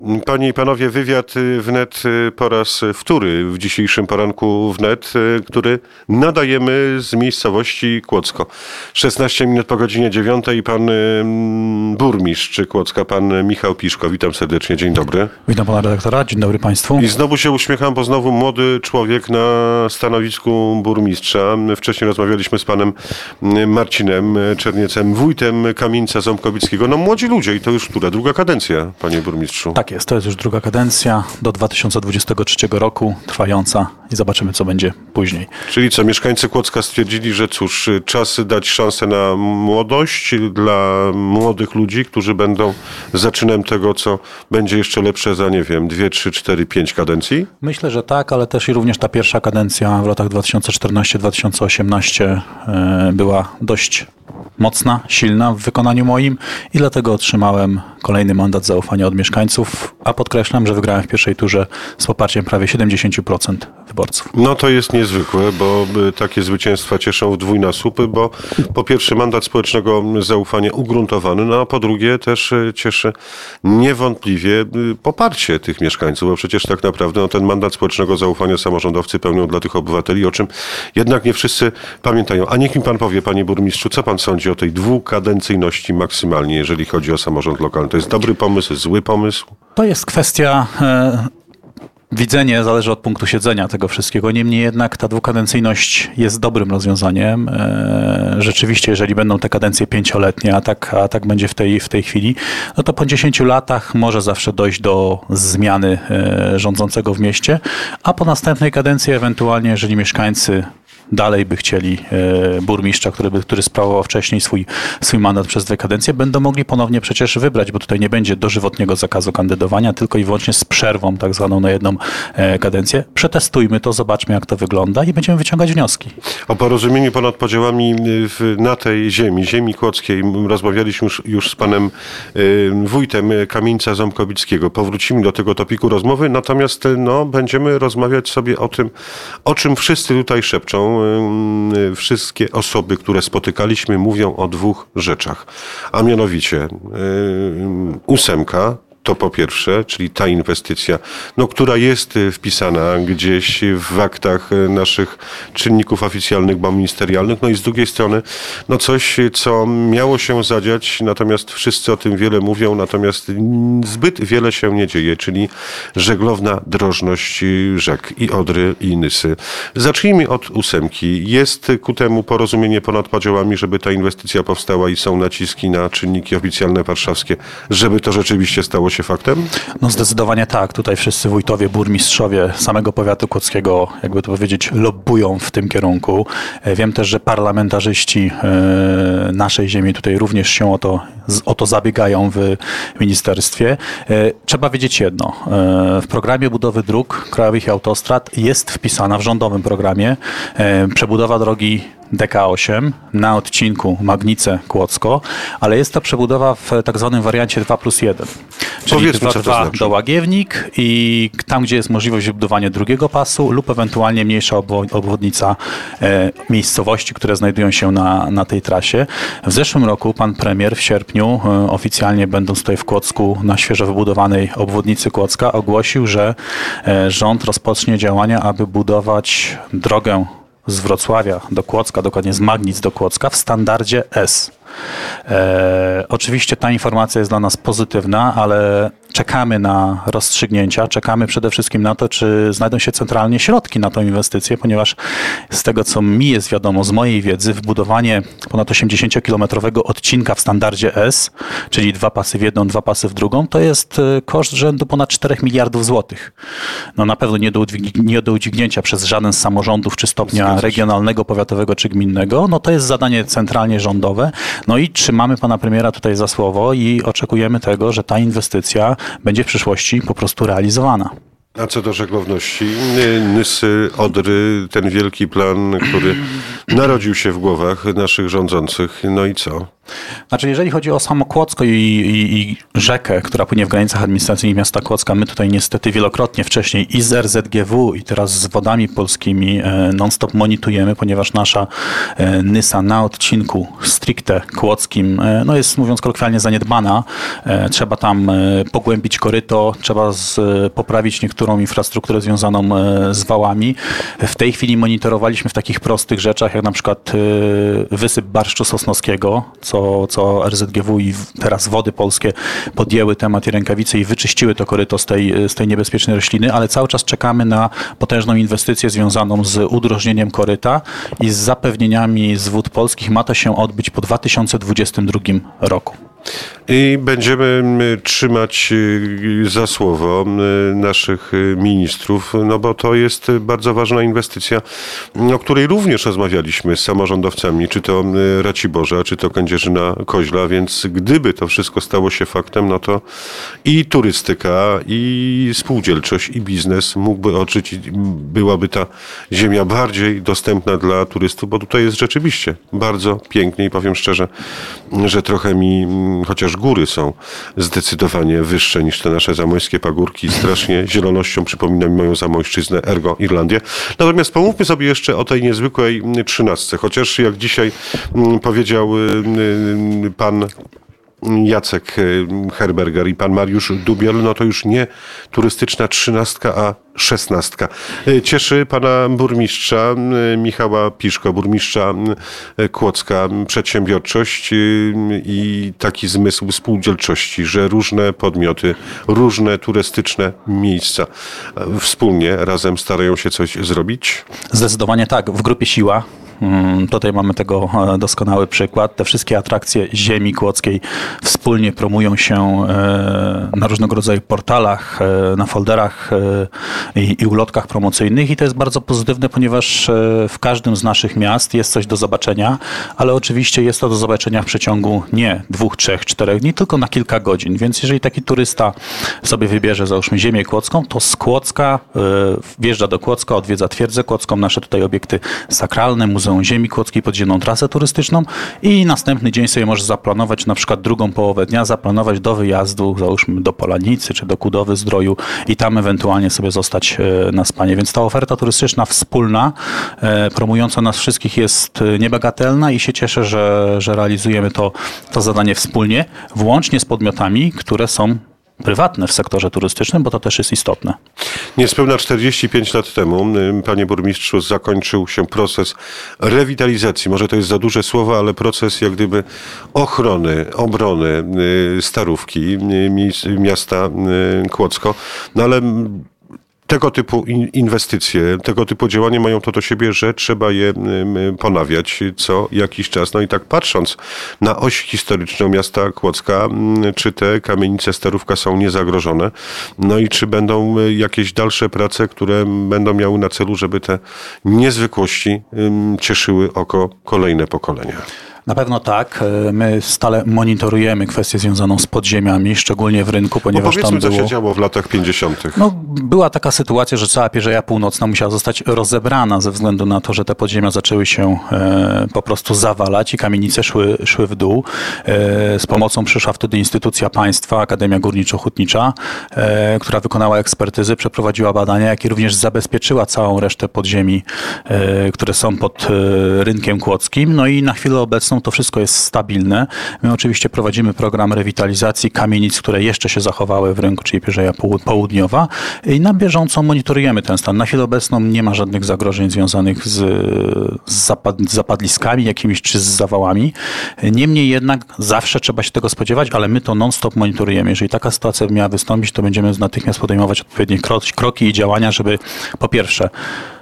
Panie i panowie, wywiad wnet po raz wtóry w dzisiejszym poranku wnet, który nadajemy z miejscowości Kłodzko. 16 minut po godzinie 9 i pan burmistrz Kłodzka, pan Michał Piszko. Witam serdecznie, dzień dobry. Witam pana redaktora, dzień dobry państwu. I znowu się uśmiecham, bo znowu młody człowiek na stanowisku burmistrza. Wcześniej rozmawialiśmy z panem Marcinem Czerniecem, wójtem Kamieńca Ząbkowickiego. No młodzi ludzie i to już która? Druga kadencja, panie burmistrzu. Tak jest, to jest już druga kadencja do 2023 roku trwająca i zobaczymy, co będzie później. Czyli co, mieszkańcy Kłodzka stwierdzili, że cóż, czas dać szansę na młodość dla młodych ludzi, którzy będą zaczynem tego, co będzie jeszcze lepsze za, nie wiem, 2, 3, 4, 5 kadencji? Myślę, że tak, ale też i również ta pierwsza kadencja w latach 2014-2018 była dość mocna, silna w wykonaniu moim i dlatego otrzymałem kolejny mandat zaufania od mieszkańców, a podkreślam, że wygrałem w pierwszej turze z poparciem prawie 70% wyborców. No to jest niezwykłe, bo takie zwycięstwa cieszą w dwójnasób, bo po pierwsze mandat społecznego zaufania ugruntowany, no a po drugie też cieszy niewątpliwie poparcie tych mieszkańców, bo przecież tak naprawdę ten mandat społecznego zaufania samorządowcy pełnią dla tych obywateli, o czym jednak nie wszyscy pamiętają. A niech mi pan powie, panie burmistrzu, co pan sądzi o tej dwukadencyjności maksymalnie, jeżeli chodzi o samorząd lokalny? To jest dobry pomysł, zły pomysł? To jest kwestia... Widzenie zależy od punktu siedzenia tego wszystkiego. Niemniej jednak ta dwukadencyjność jest dobrym rozwiązaniem. Rzeczywiście, jeżeli będą te kadencje 5-letnie, a tak będzie w tej chwili, no to po 10 latach może zawsze dojść do zmiany rządzącego w mieście, a po następnej kadencji ewentualnie, jeżeli mieszkańcy dalej by chcieli burmistrza, który sprawował wcześniej swój mandat przez 2 kadencje, będą mogli ponownie przecież wybrać, bo tutaj nie będzie dożywotniego zakazu kandydowania, tylko i wyłącznie z przerwą tak zwaną na jedną kadencję. Przetestujmy to, zobaczmy jak to wygląda i będziemy wyciągać wnioski. O porozumieniu ponad podziałami na tej ziemi kłodzkiej rozmawialiśmy już z panem wójtem Kamieńca Ząbkowickiego. Powrócimy do tego topiku rozmowy, natomiast będziemy rozmawiać sobie o tym, o czym wszyscy tutaj szepczą. Wszystkie osoby, które spotykaliśmy, mówią o 2 rzeczach, a mianowicie 8, to po pierwsze, czyli ta inwestycja, która jest wpisana gdzieś w aktach naszych czynników oficjalnych, bo ministerialnych, i z drugiej strony coś, co miało się zadziać, natomiast wszyscy o tym wiele mówią, natomiast zbyt wiele się nie dzieje, czyli żeglowna drożność rzek i Odry i Nysy. Zacznijmy od 8. Jest ku temu porozumienie ponad podziałami, żeby ta inwestycja powstała i są naciski na czynniki oficjalne warszawskie, żeby to rzeczywiście stało się faktem? Zdecydowanie tak. Tutaj wszyscy wójtowie, burmistrzowie samego powiatu kłodzkiego, jakby to powiedzieć, lobbują w tym kierunku. Wiem też, że parlamentarzyści naszej ziemi tutaj również się o to zabiegają w ministerstwie. Trzeba wiedzieć jedno. W programie budowy dróg krajowych i autostrad jest wpisana w rządowym programie przebudowa drogi DK8 na odcinku Magnice-Kłodzko, ale jest to przebudowa w tak zwanym wariancie 2+1. Czyli 2 do Łagiewnik i tam, gdzie jest możliwość wybudowania drugiego pasu lub ewentualnie mniejsza obwodnica miejscowości, które znajdują się na tej trasie. W zeszłym roku pan premier w sierpniu, oficjalnie będąc tutaj w Kłodzku na świeżo wybudowanej obwodnicy Kłodzka, ogłosił, że rząd rozpocznie działania, aby budować drogę z Wrocławia do Kłodzka, dokładnie z Magnic do Kłodzka w standardzie S. Oczywiście ta informacja jest dla nas pozytywna, ale czekamy na rozstrzygnięcia, czekamy przede wszystkim na to, czy znajdą się centralnie środki na tę inwestycję, ponieważ z tego, co mi jest wiadomo, z mojej wiedzy, wbudowanie ponad 80-kilometrowego odcinka w standardzie S, czyli 2 pasy w jedną, 2 pasy w drugą, to jest koszt rzędu ponad 4 miliardów złotych. Na pewno nie do udźwignięcia przez żaden z samorządów, czy stopnia regionalnego, powiatowego, czy gminnego. To jest zadanie centralnie rządowe. I trzymamy pana premiera tutaj za słowo i oczekujemy tego, że ta inwestycja będzie w przyszłości po prostu realizowana. A co do żeglowności, Nysy, Odry, ten wielki plan, który narodził się w głowach naszych rządzących, no i co? Znaczy, jeżeli chodzi o samo Kłodzko i rzekę, która płynie w granicach administracyjnych miasta Kłodzka, my tutaj niestety wielokrotnie wcześniej i z RZGW i teraz z Wodami Polskimi non-stop monitorujemy, ponieważ nasza Nysa na odcinku stricte kłodzkim no jest, mówiąc kolokwialnie, zaniedbana. Trzeba tam pogłębić koryto, trzeba poprawić niektóre infrastrukturę związaną z wałami. W tej chwili monitorowaliśmy w takich prostych rzeczach, jak na przykład wysyp barszczu sosnowskiego, co RZGW i teraz Wody Polskie podjęły temat i rękawice i wyczyściły to koryto z tej niebezpiecznej rośliny, ale cały czas czekamy na potężną inwestycję związaną z udrożnieniem koryta i z zapewnieniami z Wód Polskich. Ma to się odbyć po 2022 roku. I będziemy trzymać za słowo naszych ministrów, no bo to jest bardzo ważna inwestycja, o której również rozmawialiśmy z samorządowcami, czy to Raciborza, czy to Kędzierzyna-Koźla, więc gdyby to wszystko stało się faktem, no to i turystyka, i spółdzielczość, i biznes mógłby odżyć i byłaby ta ziemia bardziej dostępna dla turystów, bo tutaj jest rzeczywiście bardzo pięknie i powiem szczerze, że trochę mi chociaż góry są zdecydowanie wyższe niż te nasze zamojskie pagórki. Strasznie zielonością przypomina mi moją zamojszczyznę, ergo Irlandię. Natomiast pomówmy sobie jeszcze o tej niezwykłej 13. Chociaż jak dzisiaj powiedział pan Jacek Herberger i pan Mariusz Dubiel, no to już nie turystyczna 13, a 16. Cieszy pana burmistrza Michała Piszko, burmistrza Kłodzka, przedsiębiorczość i taki zmysł spółdzielczości, że różne podmioty, różne turystyczne miejsca wspólnie, razem starają się coś zrobić? Zdecydowanie tak. W grupie Siła. Tutaj mamy tego doskonały przykład. Te wszystkie atrakcje ziemi kłodzkiej wspólnie promują się na różnego rodzaju portalach, na folderach i ulotkach promocyjnych i to jest bardzo pozytywne, ponieważ w każdym z naszych miast jest coś do zobaczenia, ale oczywiście jest to do zobaczenia w przeciągu nie 2, 3, 4 dni, tylko na kilka godzin. Więc jeżeli taki turysta sobie wybierze, załóżmy, ziemię kłodzką, to z Kłodzka wjeżdża do Kłodzka, odwiedza Twierdzę Kłodzką, nasze tutaj obiekty sakralne, Muzeum Ziemi Kłodzkiej, podziemną trasę turystyczną i następny dzień sobie może zaplanować, na przykład drugą połowę dnia, zaplanować do wyjazdu, załóżmy do Polanicy czy do Kudowy-Zdroju i tam ewentualnie sobie zostać na spanie. Więc ta oferta turystyczna wspólna, promująca nas wszystkich jest niebagatelna i się cieszę, że realizujemy to zadanie wspólnie, włącznie z podmiotami, które są prywatne w sektorze turystycznym, bo to też jest istotne. Niespełna 45 lat temu, panie burmistrzu, zakończył się proces rewitalizacji. Może to jest za duże słowo, ale proces jak gdyby ochrony, obrony Starówki, miasta Kłodzko. No ale tego typu inwestycje, tego typu działania mają to do siebie, że trzeba je ponawiać co jakiś czas. No i tak patrząc na oś historyczną miasta Kłodzka, czy te kamienice Starówka są niezagrożone? No i czy będą jakieś dalsze prace, które będą miały na celu, żeby te niezwykłości cieszyły oko kolejne pokolenia? Na pewno tak. My stale monitorujemy kwestię związaną z podziemiami, szczególnie w rynku, ponieważ tam było... co się działo w latach 50. No, była taka sytuacja, że cała Pierzeja Północna musiała zostać rozebrana ze względu na to, że te podziemia zaczęły się po prostu zawalać i kamienice szły w dół. Z pomocą przyszła wtedy instytucja państwa, Akademia Górniczo-Hutnicza, która wykonała ekspertyzy, przeprowadziła badania, jak i również zabezpieczyła całą resztę podziemi, które są pod rynkiem kłodzkim. No i na chwilę obecną to wszystko jest stabilne. My oczywiście prowadzimy program rewitalizacji kamienic, które jeszcze się zachowały w rynku, czyli Pierzeja Południowa i na bieżąco monitorujemy ten stan. Na chwilę obecną nie ma żadnych zagrożeń związanych z zapadliskami jakimiś czy z zawałami. Niemniej jednak zawsze trzeba się tego spodziewać, ale my to non-stop monitorujemy. Jeżeli taka sytuacja miała wystąpić, to będziemy natychmiast podejmować odpowiednie kroki i działania, żeby po pierwsze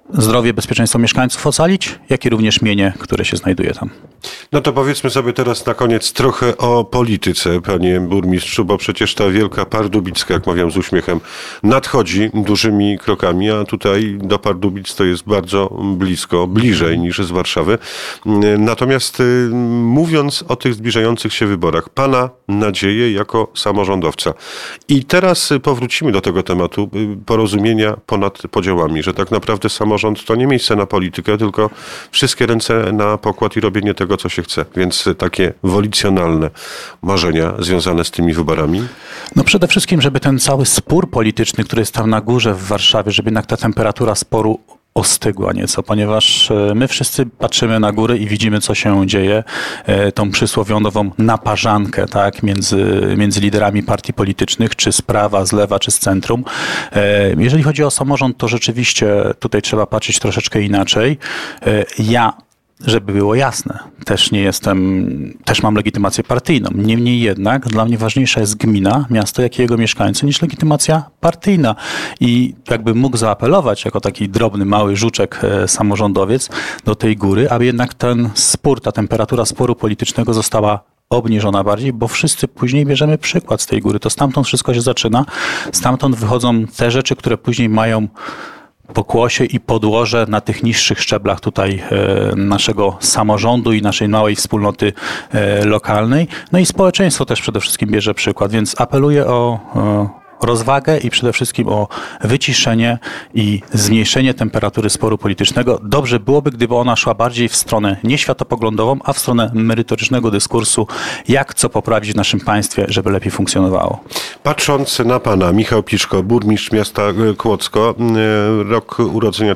zdrowie, bezpieczeństwo mieszkańców ocalić, jak i również mienie, które się znajduje tam. No to powiedzmy sobie teraz na koniec trochę o polityce, panie burmistrzu, bo przecież ta wielka Pardubicka, jak mawiam z uśmiechem, nadchodzi dużymi krokami, a tutaj do Pardubic to jest bardzo blisko, bliżej niż z Warszawy. Natomiast mówiąc o tych zbliżających się wyborach, pana nadzieje jako samorządowca. I teraz powrócimy do tego tematu porozumienia ponad podziałami, że tak naprawdę samorząd to nie miejsce na politykę, tylko wszystkie ręce na pokład i robienie tego, co się chce. Więc takie wolicjonalne marzenia związane z tymi wyborami. No przede wszystkim, żeby ten cały spór polityczny, który jest tam na górze w Warszawie, żeby jednak ta temperatura sporu ostygła nieco, ponieważ my wszyscy patrzymy na górę i widzimy, co się dzieje, tą przysłowiową naparzankę, tak, między liderami partii politycznych, czy z prawa, z lewa, czy z centrum. Jeżeli chodzi o samorząd, to rzeczywiście tutaj trzeba patrzeć troszeczkę inaczej. Żeby było jasne, też mam legitymację partyjną. Niemniej jednak dla mnie ważniejsza jest gmina, miasto, jak i jego mieszkańcy, niż legitymacja partyjna. I jakbym mógł zaapelować jako taki drobny, mały żuczek samorządowiec do tej góry, aby jednak ten spór, ta temperatura sporu politycznego została obniżona bardziej, bo wszyscy później bierzemy przykład z tej góry. To stamtąd wszystko się zaczyna, stamtąd wychodzą te rzeczy, które później mają pokłosie i podłoże na tych niższych szczeblach tutaj naszego samorządu i naszej małej wspólnoty lokalnej. No i społeczeństwo też przede wszystkim bierze przykład, więc apeluję o rozwagę i przede wszystkim o wyciszenie i zmniejszenie temperatury sporu politycznego. Dobrze byłoby, gdyby ona szła bardziej w stronę nie światopoglądową, a w stronę merytorycznego dyskursu, jak co poprawić w naszym państwie, żeby lepiej funkcjonowało. Patrząc na pana, Michał Piszko, burmistrz miasta Kłodzko, rok urodzenia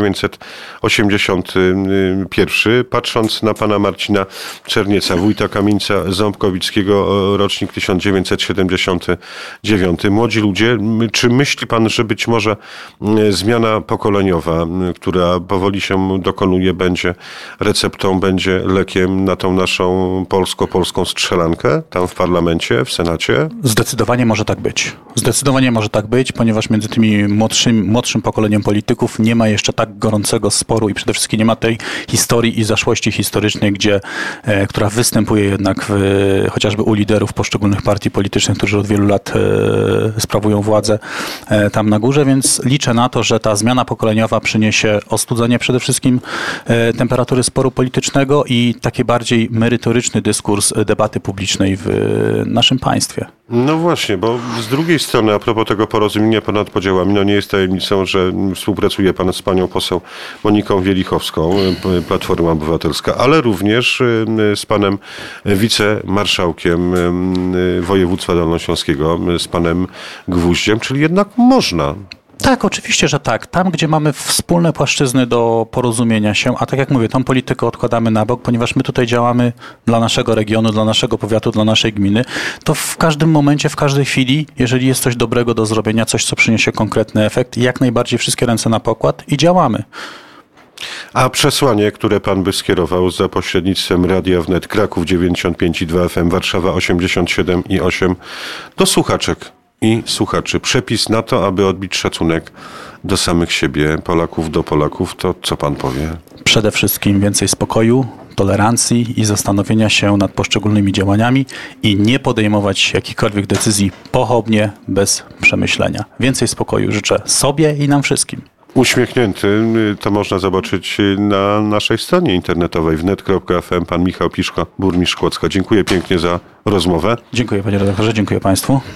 1981, patrząc na pana Marcina Czernieca, wójta Kamieńca Ząbkowickiego, rocznik 1979. Młodzi ludzie, czy myśli pan, że być może zmiana pokoleniowa, która powoli się dokonuje, będzie receptą, będzie lekiem na tą naszą polską strzelankę tam w parlamencie, w Senacie? Zdecydowanie może tak być. Zdecydowanie może tak być, ponieważ między tymi młodszym pokoleniem polityków nie ma jeszcze tak gorącego sporu i przede wszystkim nie ma tej historii i zaszłości historycznej, która występuje jednak chociażby u liderów poszczególnych partii politycznych, którzy od wielu lat sprawują władzę tam na górze, więc liczę na to, że ta zmiana pokoleniowa przyniesie ostudzenie przede wszystkim temperatury sporu politycznego i taki bardziej merytoryczny dyskurs debaty publicznej w naszym państwie. No właśnie, bo z drugiej strony, a propos tego porozumienia ponad podziałami, no nie jest tajemnicą, że współpracuje pan z panią poseł Moniką Wielichowską, Platforma Obywatelska, ale również z panem wicemarszałkiem województwa dolnośląskiego, z panem Gwóździem, czyli jednak można. Tak, oczywiście, że tak. Tam, gdzie mamy wspólne płaszczyzny do porozumienia się, a tak jak mówię, tą politykę odkładamy na bok, ponieważ my tutaj działamy dla naszego regionu, dla naszego powiatu, dla naszej gminy, to w każdym momencie, w każdej chwili, jeżeli jest coś dobrego do zrobienia, coś, co przyniesie konkretny efekt, jak najbardziej wszystkie ręce na pokład i działamy. A przesłanie, które pan by skierował za pośrednictwem Radia Wnet, Kraków 95,2 FM, Warszawa 87,8 do słuchaczek i słuchaczy. Przepis na to, aby odbić szacunek do samych siebie, Polaków do Polaków, to co pan powie? Przede wszystkim więcej spokoju, tolerancji i zastanowienia się nad poszczególnymi działaniami i nie podejmować jakichkolwiek decyzji pochopnie, bez przemyślenia. Więcej spokoju życzę sobie i nam wszystkim. Uśmiechnięty, to można zobaczyć na naszej stronie internetowej wnet.fm. Pan Michał Piszko, burmistrz Kłodzka. Dziękuję pięknie za rozmowę. Dziękuję panie redaktorze, dziękuję państwu.